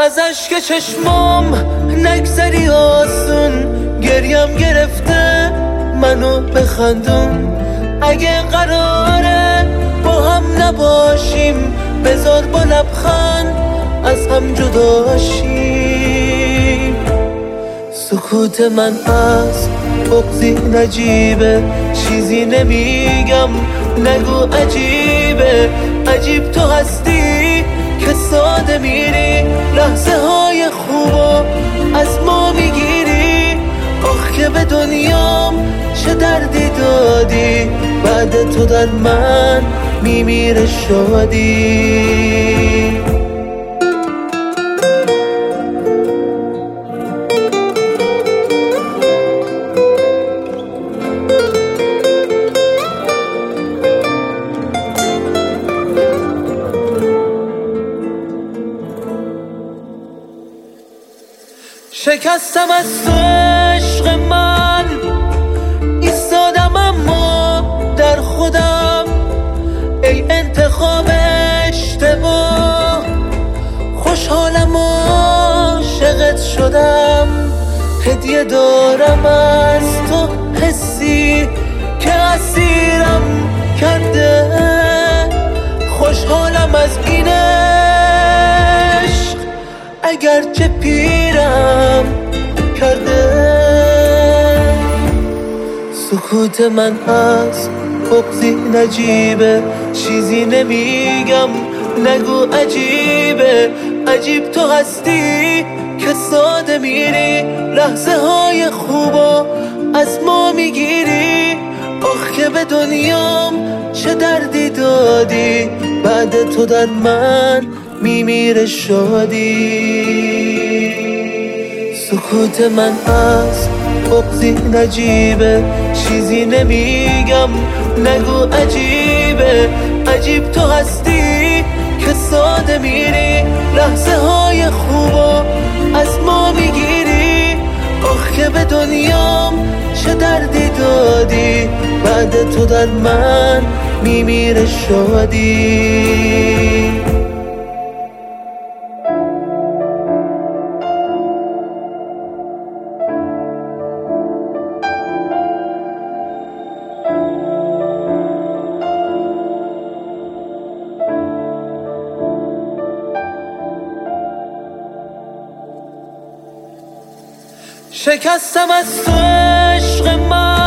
از اشک چشمام نگذری آسون، گریم گرفته منو بخندون. اگه قراره با هم نباشیم بذار با لبخند از هم جداشیم. سکوت من از بغضی نجیبه، چیزی نمیگم نگو عجیبه. عجیب تو هستی که ساده میری، لحظه های خوبو از ما میگیری. آخ که به دنیام چه دردی دادی، بعد تو در من میمیره شادی. شکستم از تو عشق من، ایستادم اما در خودم. ای انتخاب اشتباه، خوشحالم عاشقت شدم. هدیه دارم از تو حسی که اسیرم کرده. خوشحالم از این عشق اگرچه پیرم کرده. سکوت من از بغضی نجیبه، چیزی نمیگم نگو عجیبه. عجیب تو هستی که ساده میری، لحظه های خوبو از ما میگیری. آخ که به دنیام چه دردی دادی، بعد تو در من میمیره شادی. سکوت من از بغضی نجیبه، چیزی نمیگم نگو عجیبه. عجیب تو هستی که ساده میری، لحظه های خوبو از ما میگیری. آخ که به دنیام چه دردی دادی، بعد تو در من میمیره شادی. شکستم از تو عشق من،